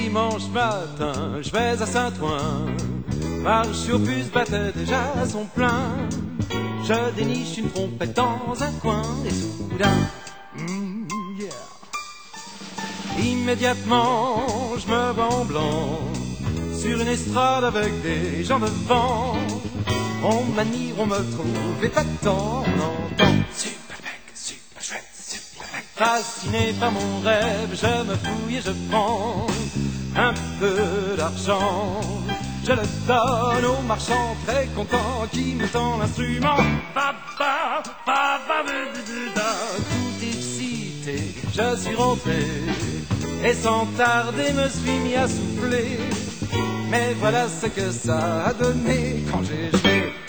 dimanche matin, je vais à Saint-Ouen. Marche au bus battait déjà son plein. Je déniche une trompette dans un coin et soudain, immédiatement, je me vois en blanc sur une estrade avec des gens devant. On m'admire, on me trouve épatant, on entend super mec, super chouette, super mec. Fasciné par mon rêve, je me fouille et je prends un peu d'argent. Je le donne au marchand très content qui me tend l'instrument. Tout excité, je suis rentré et sans tarder me suis mis à souffler. Mais voilà ce que ça a donné quand j'ai joué